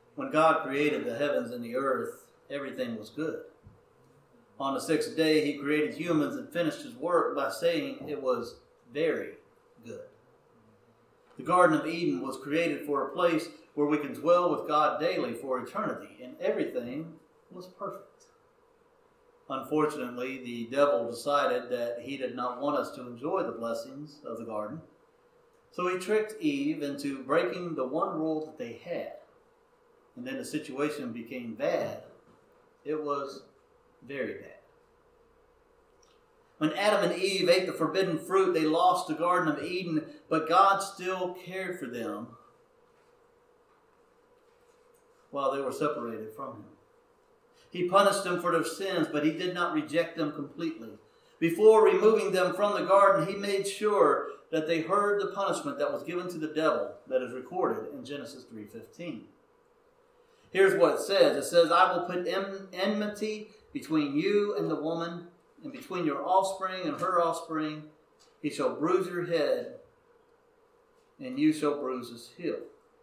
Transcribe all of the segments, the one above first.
When God created the heavens and the earth, everything was good. On the sixth day, he created humans and finished his work by saying it was very good. The Garden of Eden was created for a place where we can dwell with God daily for eternity, and everything was perfect. Unfortunately, the devil decided that he did not want us to enjoy the blessings of the garden, so he tricked Eve into breaking the one rule that they had. And then the situation became bad. It was very bad. When Adam and Eve ate the forbidden fruit, they lost the Garden of Eden, but God still cared for them while they were separated from him. He punished them for their sins, but he did not reject them completely. Before removing them from the garden, he made sure that they heard the punishment that was given to the devil that is recorded in Genesis 3:15. Here's what it says. It says, I will put enmity between you and the woman, and between your offspring and her offspring. He shall bruise your head, and you shall bruise his heel.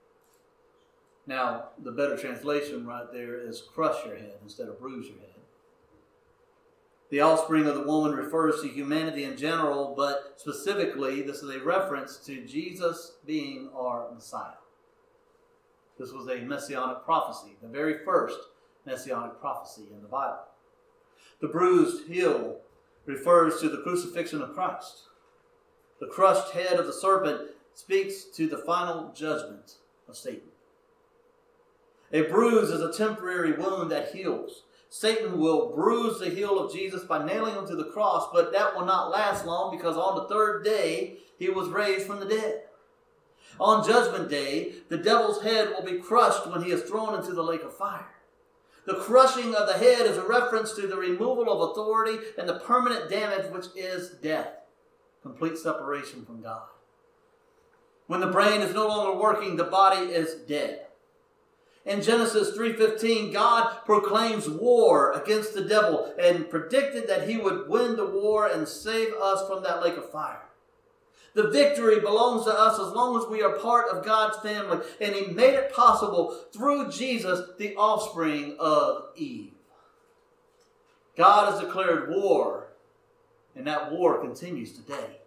Now, the better translation right there is crush your head instead of bruise your head. The offspring of the woman refers to humanity in general, but specifically, this is a reference to Jesus being our Messiah. This was a messianic prophecy, the very first messianic prophecy in the Bible. The bruised heel refers to the crucifixion of Christ. The crushed head of the serpent speaks to the final judgment of Satan. A bruise is a temporary wound that heals. Satan will bruise the heel of Jesus by nailing him to the cross, but that will not last long because on the third day, he was raised from the dead. On Judgment Day, the devil's head will be crushed when he is thrown into the lake of fire. The crushing of the head is a reference to the removal of authority and the permanent damage which is death, complete separation from God. When the brain is no longer working, the body is dead. In Genesis 3:15, God proclaims war against the devil and predicted that he would win the war and save us from that lake of fire. The victory belongs to us as long as we are part of God's family, and he made it possible through Jesus, the offspring of Eve. God has declared war, and that war continues today.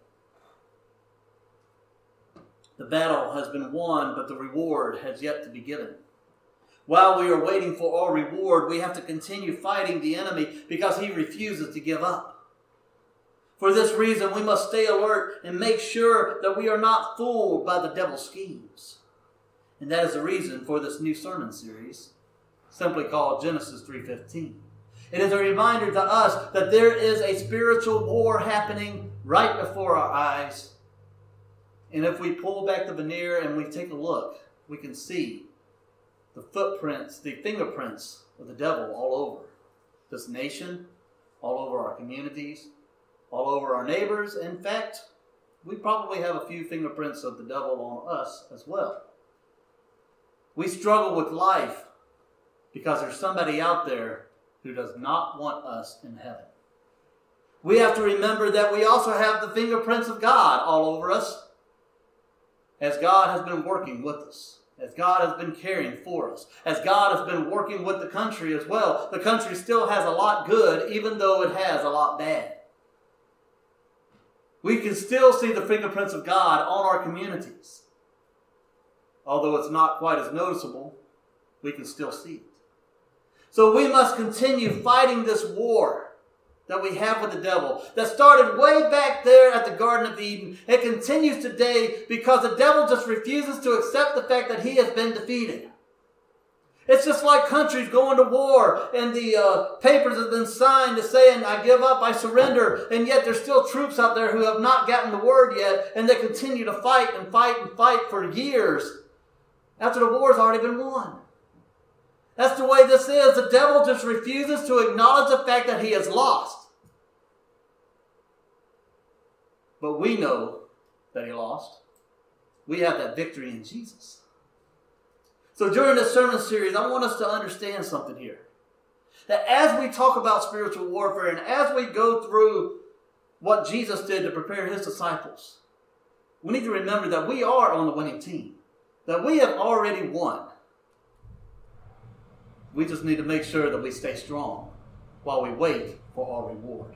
The battle has been won, but the reward has yet to be given. While we are waiting for our reward, we have to continue fighting the enemy because he refuses to give up. For this reason, we must stay alert and make sure that we are not fooled by the devil's schemes. And that is the reason for this new sermon series, simply called Genesis 3:15. It is a reminder to us that there is a spiritual war happening right before our eyes. And if we pull back the veneer and we take a look, we can see the footprints, the fingerprints of the devil all over this nation, all over our communities, all over our neighbors. In fact, we probably have a few fingerprints of the devil on us as well. We struggle with life because there's somebody out there who does not want us in heaven. We have to remember that we also have the fingerprints of God all over us, as God has been working with us, as God has been caring for us, as God has been working with the country as well. The country still has a lot good, even though it has a lot bad. We can still see the fingerprints of God on our communities. Although it's not quite as noticeable, we can still see it. So we must continue fighting this war that we have with the devil that started way back there at the Garden of Eden. It continues today because the devil just refuses to accept the fact that he has been defeated. It's just like countries going to war and the papers have been signed to saying, I give up, I surrender. And yet there's still troops out there who have not gotten the word yet. And they continue to fight and fight and fight for years after the war's already been won. That's the way this is. The devil just refuses to acknowledge the fact that he has lost. But we know that he lost. We have that victory in Jesus. So during this sermon series, I want us to understand something here. That as we talk about spiritual warfare and as we go through what Jesus did to prepare his disciples, we need to remember that we are on the winning team. That we have already won. We just need to make sure that we stay strong while we wait for our reward.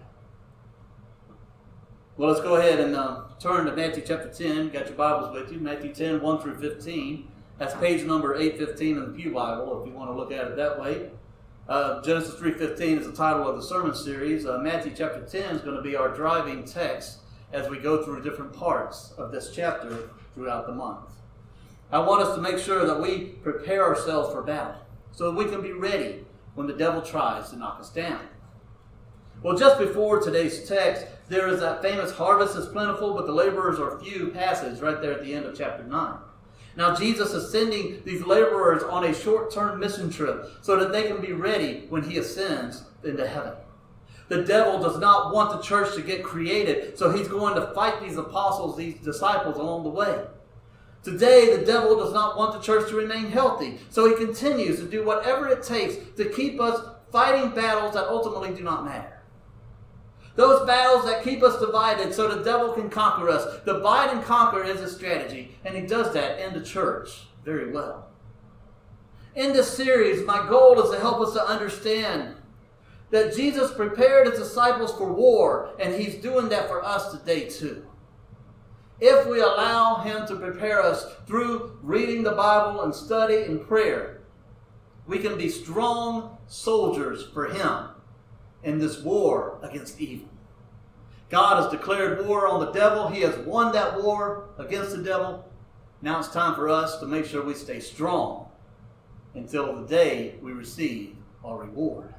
Well, let's go ahead and turn to Matthew chapter 10. Got your Bibles with you. Matthew 10, 1 through 15. That's page number 815 in the Pew Bible, if you want to look at it that way. Genesis 3:15 is the title of the sermon series. Matthew chapter 10 is going to be our driving text as we go through different parts of this chapter throughout the month. I want us to make sure that we prepare ourselves for battle so that we can be ready when the devil tries to knock us down. Well, just before today's text, there is that famous harvest is plentiful, but the laborers are few passage right there at the end of chapter 9. Now, Jesus is sending these laborers on a short-term mission trip so that they can be ready when he ascends into heaven. The devil does not want the church to get created, so he's going to fight these apostles, these disciples along the way. Today, the devil does not want the church to remain healthy, so he continues to do whatever it takes to keep us fighting battles that ultimately do not matter. Those battles that keep us divided so the devil can conquer us. Divide and conquer is his strategy, and he does that in the church very well. In this series, my goal is to help us to understand that Jesus prepared his disciples for war, and he's doing that for us today too. If we allow him to prepare us through reading the Bible and study and prayer, we can be strong soldiers for him in this war against evil. God has declared war on the devil. He has won that war against the devil. Now it's time for us to make sure we stay strong until the day we receive our reward.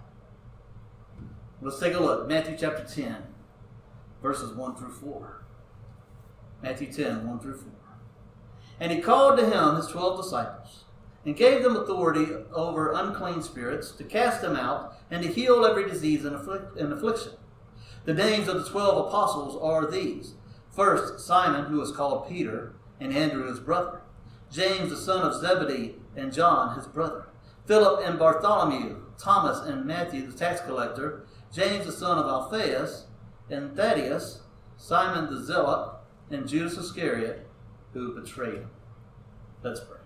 Let's take a look. Matthew chapter 10, verses 1 through 4. Matthew 10, 1 through 4. And he called to him his 12 disciples, and gave them authority over unclean spirits, to cast them out, and to heal every disease and affliction. The names of the 12 apostles are these. First, Simon, who is called Peter, and Andrew his brother. James, the son of Zebedee, and John his brother. Philip and Bartholomew, Thomas and Matthew the tax collector, James the son of Alphaeus, and Thaddeus, Simon the Zealot, and Judas Iscariot, who betrayed him. Let's pray.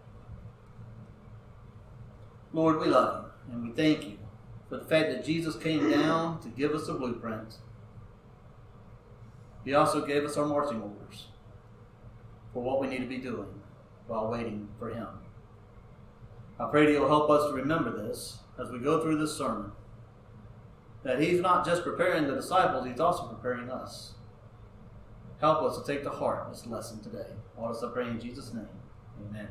Lord, we love you, and we thank you for the fact that Jesus came down to give us a blueprint. He also gave us our marching orders for what we need to be doing while waiting for him. I pray that you'll help us to remember this as we go through this sermon, that he's not just preparing the disciples, he's also preparing us. Help us to take to heart this lesson today. All this I pray in Jesus' name. Amen.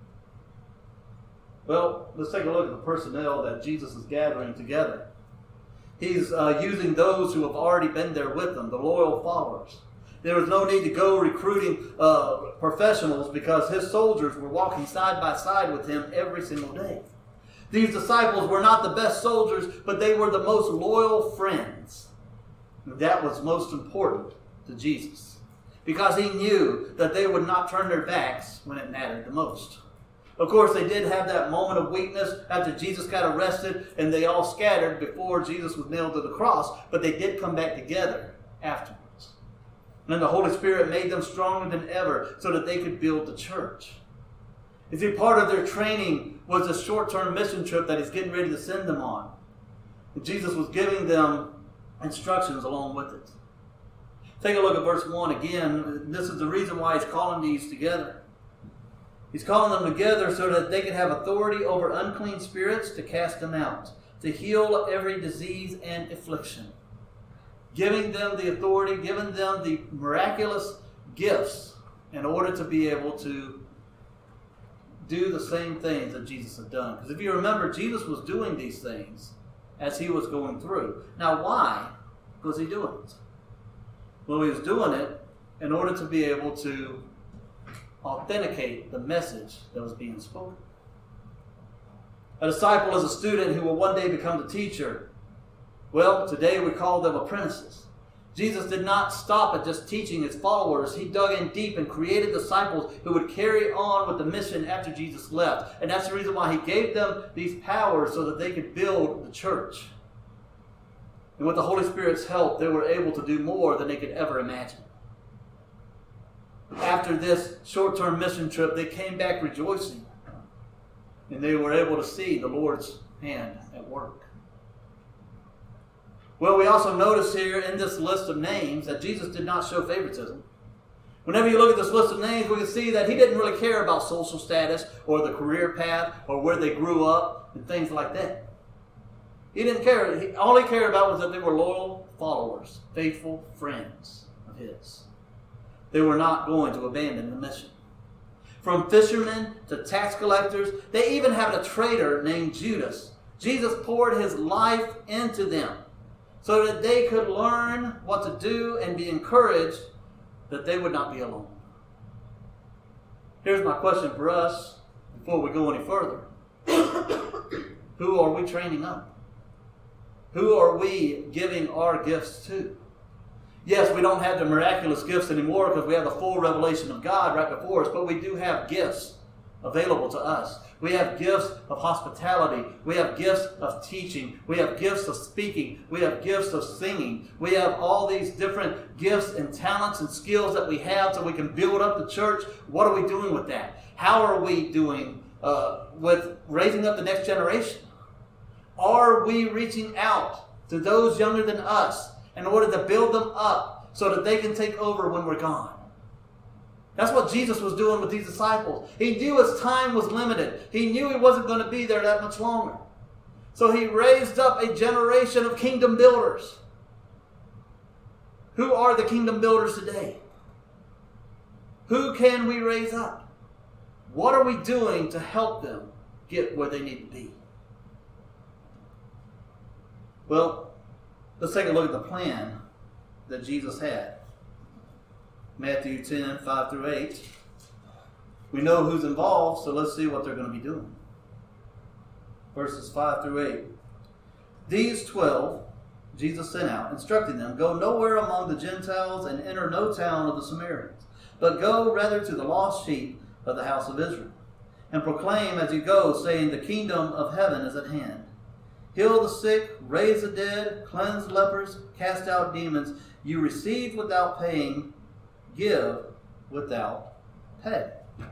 Well, let's take a look at the personnel that Jesus is gathering together. He's using those who have already been there with him, the loyal followers. There was no need to go recruiting professionals because his soldiers were walking side by side with him every single day. These disciples were not the best soldiers, but they were the most loyal friends. That was most important to Jesus, because he knew that they would not turn their backs when it mattered the most. Of course, they did have that moment of weakness after Jesus got arrested and they all scattered before Jesus was nailed to the cross, but they did come back together afterwards. And the Holy Spirit made them stronger than ever so that they could build the church. You see, part of their training was a short-term mission trip that he's getting ready to send them on. And Jesus was giving them instructions along with it. Take a look at verse 1 again. This is the reason why he's calling these together. He's calling them together so that they can have authority over unclean spirits to cast them out, to heal every disease and affliction. Giving them the authority, giving them the miraculous gifts in order to be able to do the same things that Jesus had done. Because if you remember, Jesus was doing these things as he was going through. Now, why was he doing it? Well, he was doing it in order to be able to authenticate the message that was being spoken. A disciple is a student who will one day become the teacher. Well, today we call them apprentices. Jesus did not stop at just teaching his followers. He dug in deep and created disciples who would carry on with the mission after Jesus left. And that's the reason why he gave them these powers so that they could build the church. And with the Holy Spirit's help, they were able to do more than they could ever imagine. After this short-term mission trip, they came back rejoicing. And they were able to see the Lord's hand at work. Well, we also notice here in this list of names that Jesus did not show favoritism. Whenever you look at this list of names, we can see that he didn't really care about social status or the career path or where they grew up and things like that. He didn't care. All he cared about was that they were loyal followers, faithful friends of his. They were not going to abandon the mission. From fishermen to tax collectors, they even had a traitor named Judas. Jesus poured his life into them so that they could learn what to do and be encouraged that they would not be alone. Here's my question for us before we go any further. Who are we training up? Who are we giving our gifts to? Yes, we don't have the miraculous gifts anymore because we have the full revelation of God right before us, but we do have gifts available to us. We have gifts of hospitality. We have gifts of teaching. We have gifts of speaking. We have gifts of singing. We have all these different gifts and talents and skills that we have so we can build up the church. What are we doing with that? How are we doing with raising up the next generation? Are we reaching out to those younger than us in order to build them up so that they can take over when we're gone? That's what Jesus was doing with these disciples. He knew his time was limited. He knew he wasn't going to be there that much longer. So he raised up a generation of kingdom builders. Who are the kingdom builders today? Who can we raise up? What are we doing to help them get where they need to be? Well, let's take a look at the plan that Jesus had. Matthew 10, 5 through 8. We know who's involved, so let's see what they're going to be doing. Verses 5 through 8. These 12 Jesus sent out, instructing them, go nowhere among the Gentiles and enter no town of the Samaritans, but go rather to the lost sheep of the house of Israel, and proclaim as you go, saying, the kingdom of heaven is at hand. Heal the sick, raise the dead, cleanse lepers, cast out demons. You received without paying, give without pay.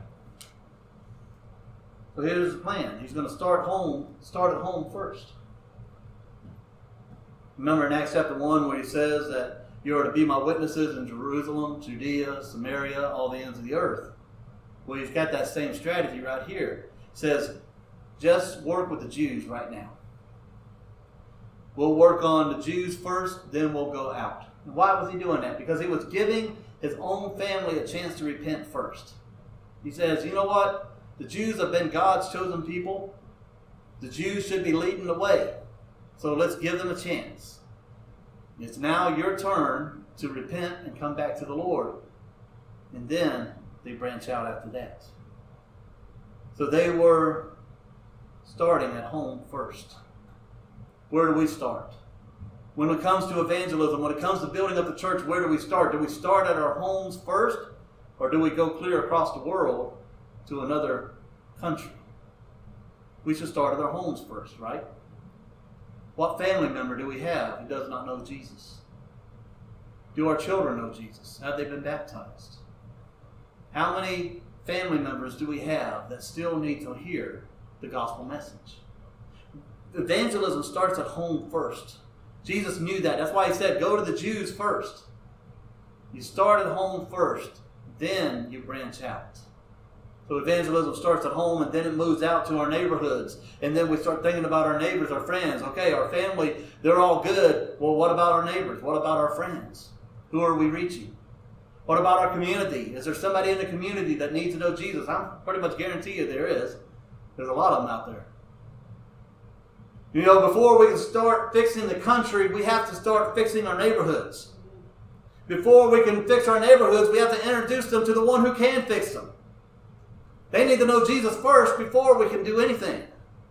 So here's the plan. He's going to start at home first. Remember in Acts chapter 1 where he says that you are to be my witnesses in Jerusalem, Judea, Samaria, all the ends of the earth. Well, he's got that same strategy right here. He says, just work with the Jews right now. We'll work on the Jews first, then we'll go out. And why was he doing that? Because he was giving his own family a chance to repent first. He says, you know what? The Jews have been God's chosen people. The Jews should be leading the way. So let's give them a chance. It's now your turn to repent and come back to the Lord. And then they branch out after that. So they were starting at home first. Where do we start? When it comes to evangelism, when it comes to building up the church, where do we start? Do we start at our homes first? Or do we go clear across the world to another country? We should start at our homes first, right? What family member do we have who does not know Jesus? Do our children know Jesus? Have they been baptized? How many family members do we have that still need to hear the gospel message? Evangelism starts at home first. Jesus knew that. That's why he said, go to the Jews first. You start at home first, then you branch out. So evangelism starts at home, and then it moves out to our neighborhoods. And then we start thinking about our neighbors, our friends. Okay, our family, they're all good. Well, what about our neighbors? What about our friends? Who are we reaching? What about our community? Is there somebody in the community that needs to know Jesus? I'm pretty much guarantee you there is. There's a lot of them out there. You know, before we can start fixing the country, we have to start fixing our neighborhoods. Before we can fix our neighborhoods, we have to introduce them to the one who can fix them. They need to know Jesus first before we can do anything.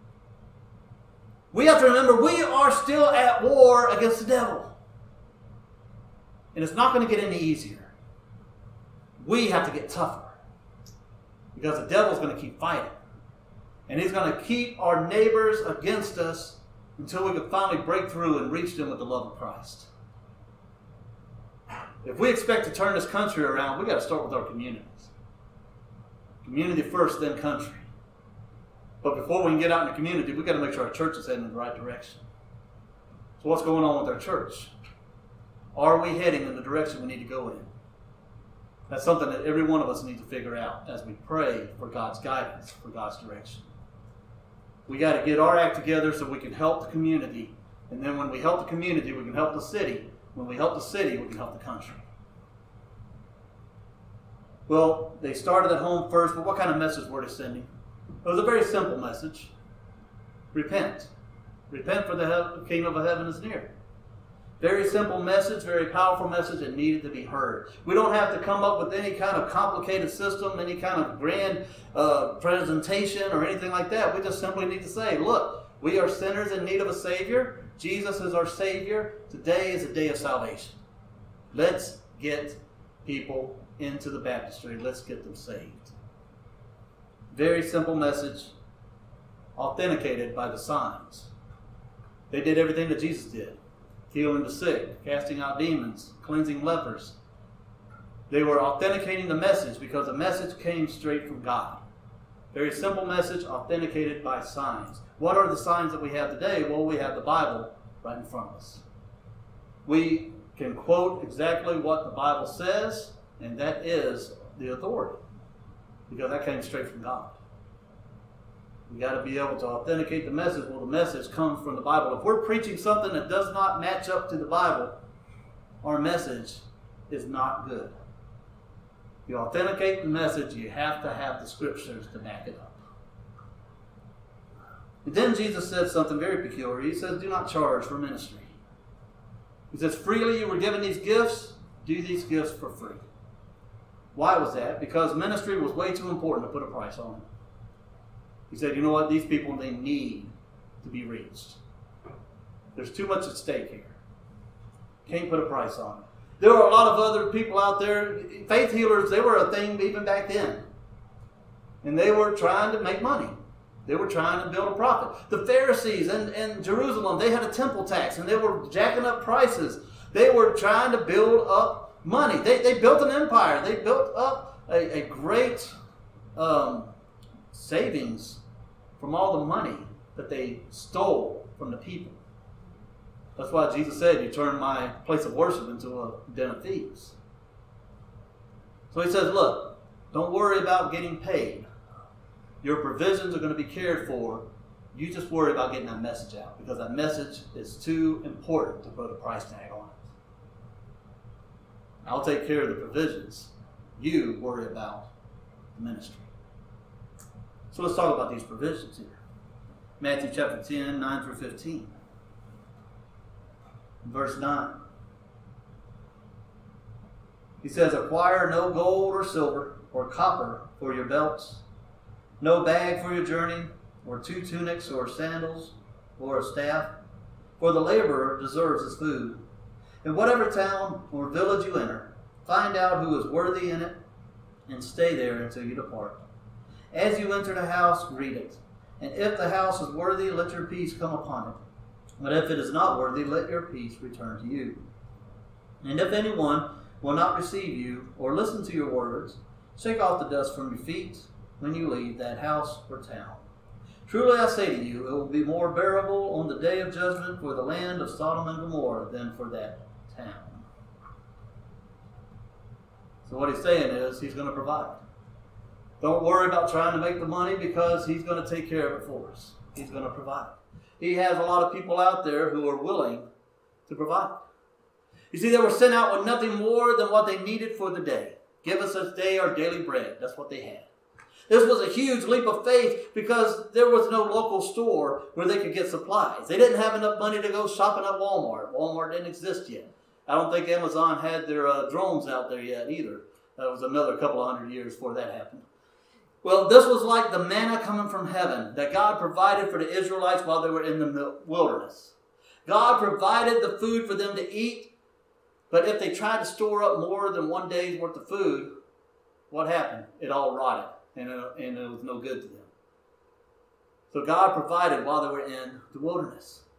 We have to remember we are still at war against the devil. And it's not going to get any easier. We have to get tougher. Because the devil's going to keep fighting. And he's going to keep our neighbors against us until we can finally break through and reach them with the love of Christ. If we expect to turn this country around, we've got to start with our communities. Community first, then country. But before we can get out in the community, we've got to make sure our church is heading in the right direction. So what's going on with our church? Are we heading in the direction we need to go in? That's something that every one of us needs to figure out as we pray for God's guidance, for God's direction. We got to get our act together so we can help the community. And then when we help the community, we can help the city. When we help the city, we can help the country. Well, they started at home first, but what kind of message were they sending? It was a very simple message. Repent. Repent, for the kingdom of heaven is near. Very simple message, very powerful message that needed to be heard. We don't have to come up with any kind of complicated system, any kind of grand presentation or anything like that. We just simply need to say, look, we are sinners in need of a Savior. Jesus is our Savior. Today is a day of salvation. Let's get people into the baptistry. Let's get them saved. Very simple message, authenticated by the signs. They did everything that Jesus did. Healing the sick, casting out demons, cleansing lepers. They were authenticating the message because the message came straight from God. Very simple message, authenticated by signs. What are the signs that we have today? Well, we have the Bible right in front of us. We can quote exactly what the Bible says, and that is the authority, because that came straight from God. We got to be able to authenticate the message. Well, the message comes from the Bible. If we're preaching something that does not match up to the Bible, our message is not good. You authenticate the message, you have to have the scriptures to back it up. And then Jesus said something very peculiar. He says, do not charge for ministry. He says, freely you were given these gifts, do these gifts for free. Why was that? Because ministry was way too important to put a price on it. He said, you know what? These people, they need to be reached. There's too much at stake here. Can't put a price on it. There were a lot of other people out there. Faith healers, they were a thing even back then. And they were trying to make money. They were trying to build a profit. The Pharisees in Jerusalem, they had a temple tax, and they were jacking up prices. They were trying to build up money. They built an empire. They built up a great savings from all the money that they stole from the people. That's why Jesus said, you turn my place of worship into a den of thieves. So he says, look, don't worry about getting paid. Your provisions are going to be cared for. You just worry about getting that message out, because that message is too important to put a price tag on it. I'll take care of the provisions. You worry about the ministry. So let's talk about these provisions here. Matthew chapter 10, 9 through 15. Verse 9. He says, acquire no gold or silver or copper for your belts, no bag for your journey, or 2 tunics or sandals or a staff, for the laborer deserves his food. In whatever town or village you enter, find out who is worthy in it, and stay there until you depart. As you enter the house, greet it. And if the house is worthy, let your peace come upon it. But if it is not worthy, let your peace return to you. And if anyone will not receive you or listen to your words, shake off the dust from your feet when you leave that house or town. Truly I say to you, it will be more bearable on the day of judgment for the land of Sodom and Gomorrah than for that town. So what he's saying is, he's going to provide. Don't worry about trying to make the money, because he's going to take care of it for us. He's going to provide. He has a lot of people out there who are willing to provide. You see, they were sent out with nothing more than what they needed for the day. Give us this day our daily bread. That's what they had. This was a huge leap of faith, because there was no local store where they could get supplies. They didn't have enough money to go shopping at Walmart. Walmart didn't exist yet. I don't think Amazon had their drones out there yet either. That was another couple of 100 years before that happened. Well, this was like the manna coming from heaven that God provided for the Israelites while they were in the wilderness. God provided the food for them to eat, but if they tried to store up more than one day's worth of food, what happened? It all rotted, and it was no good to them. So God provided while they were in the wilderness.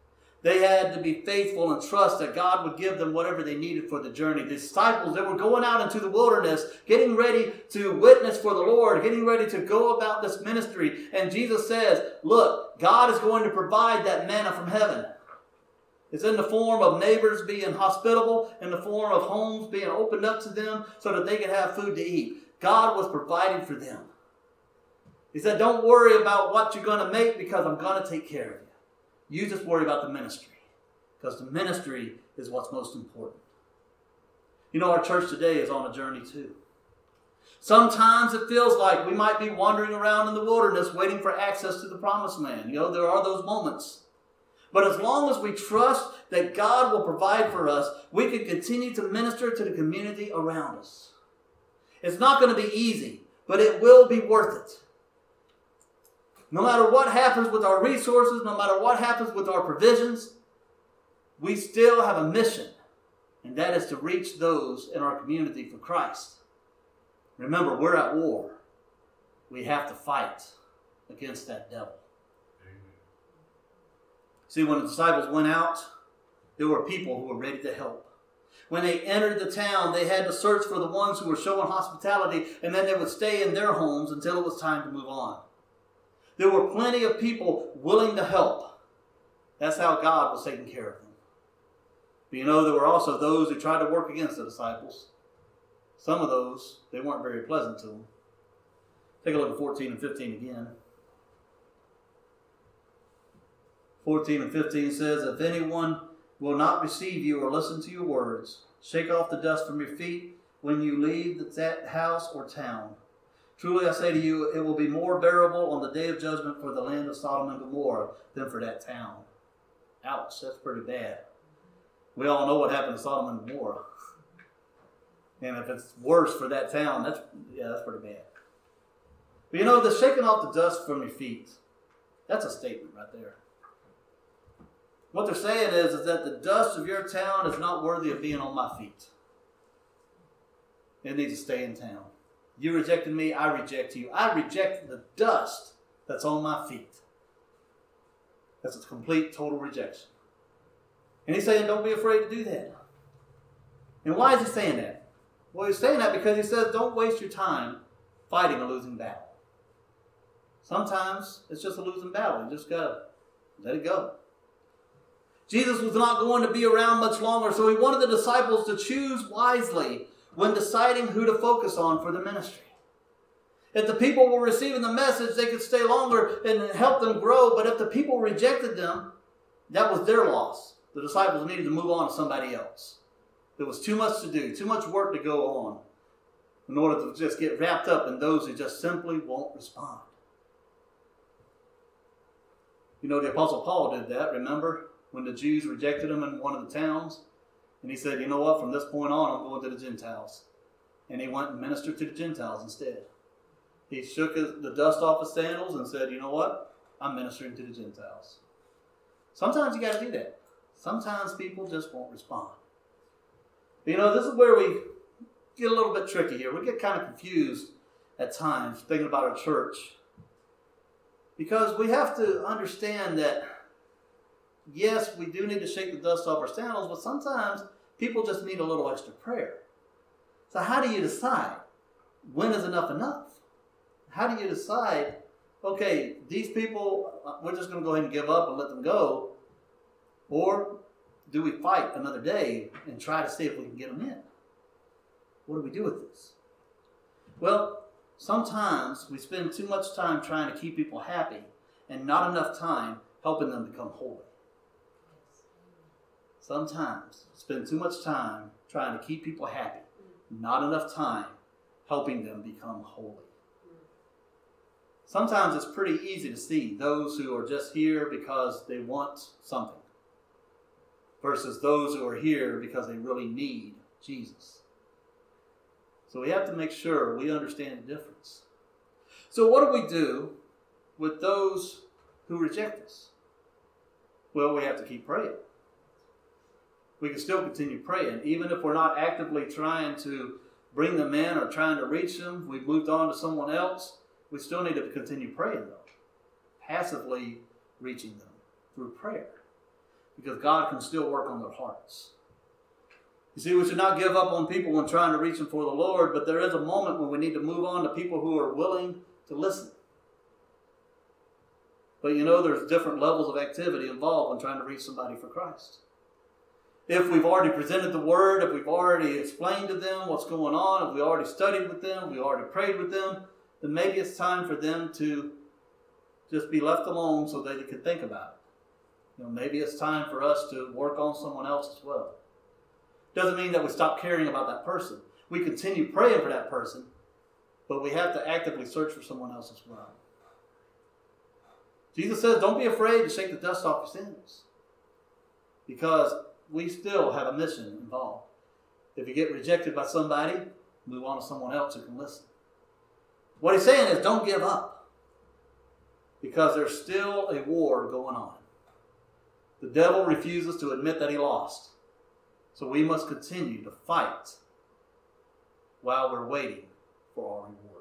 They had to be faithful and trust that God would give them whatever they needed for the journey. The disciples, they were going out into the wilderness, getting ready to witness for the Lord, getting ready to go about this ministry. And Jesus says, look, God is going to provide that manna from heaven. It's in the form of neighbors being hospitable, in the form of homes being opened up to them so that they could have food to eat. God was providing for them. He said, don't worry about what you're going to make because I'm going to take care of you. You just worry about the ministry, because the ministry is what's most important. You know, our church today is on a journey too. Sometimes it feels like we might be wandering around in the wilderness waiting for access to the promised land. You know, there are those moments. But as long as we trust that God will provide for us, we can continue to minister to the community around us. It's not going to be easy, but it will be worth it. No matter what happens with our resources, no matter what happens with our provisions, we still have a mission, and that is to reach those in our community for Christ. Remember, we're at war. We have to fight against that devil. Amen. See, when the disciples went out, there were people who were ready to help. When they entered the town, they had to search for the ones who were showing hospitality, and then they would stay in their homes until it was time to move on. There were plenty of people willing to help. That's how God was taking care of them. But you know, there were also those who tried to work against the disciples. Some of those, they weren't very pleasant to them. Take a look at 14 and 15 again. 14 and 15 says, if anyone will not receive you or listen to your words, shake off the dust from your feet when you leave that house or town. Truly I say to you, it will be more bearable on the day of judgment for the land of Sodom and Gomorrah than for that town. Ouch, that's pretty bad. We all know what happened to Sodom and Gomorrah. And if it's worse for that town, that's pretty bad. But you know, the shaking off the dust from your feet, that's a statement right there. What they're saying is that the dust of your town is not worthy of being on my feet. It needs to stay in town. You rejected me, I reject you. I reject the dust that's on my feet. That's a complete, total rejection. And he's saying, don't be afraid to do that. And why is he saying that? Well, he's saying that because he says, don't waste your time fighting a losing battle. Sometimes it's just a losing battle. You just got to let it go. Jesus was not going to be around much longer, so he wanted the disciples to choose wisely when deciding who to focus on for the ministry. If the people were receiving the message, they could stay longer and help them grow. But if the people rejected them, that was their loss. The disciples needed to move on to somebody else. There was too much to do, too much work to go on in order to just get wrapped up in those who just simply won't respond. You know, the Apostle Paul did that, remember? When the Jews rejected him in one of the towns. And he said, you know what, from this point on, I'm going to the Gentiles. And he went and ministered to the Gentiles instead. He shook the dust off his sandals and said, you know what, I'm ministering to the Gentiles. Sometimes you got to do that. Sometimes people just won't respond. But you know, this is where we get a little bit tricky here. We get kind of confused at times thinking about our church. Because we have to understand that yes, we do need to shake the dust off our sandals, but sometimes people just need a little extra prayer. So how do you decide when is enough enough? How do you decide, okay, these people, we're just going to go ahead and give up and let them go, or do we fight another day and try to see if we can get them in? What do we do with this? Well, sometimes we spend too much time trying to keep people happy and not enough time helping them become holy. Sometimes spend too much time trying to keep people happy, not enough time helping them become holy. Sometimes it's pretty easy to see those who are just here because they want something versus those who are here because they really need Jesus. So we have to make sure we understand the difference. So what do we do with those who reject us? Well, we have to keep praying. We can still continue praying. Even if we're not actively trying to bring them in or trying to reach them, we've moved on to someone else, we still need to continue praying though. Passively reaching them through prayer. because God can still work on their hearts. You see, we should not give up on people when trying to reach them for the Lord, but there is a moment when we need to move on to people who are willing to listen. But there's different levels of activity involved when trying to reach somebody for Christ. If we've already presented the Word, if we've already explained to them what's going on, if we already studied with them, if we already prayed with them, then maybe it's time for them to just be left alone so that they can think about it. Maybe it's time for us to work on someone else as well. Doesn't mean that we stop caring about that person. We continue praying for that person, but we have to actively search for someone else as well. Jesus says, don't be afraid to shake the dust off your sins, because we still have a mission involved. If you get rejected by somebody, move on to someone else who can listen. What he's saying is, don't give up, because there's still a war going on. The devil refuses to admit that he lost. So we must continue to fight while we're waiting for our reward.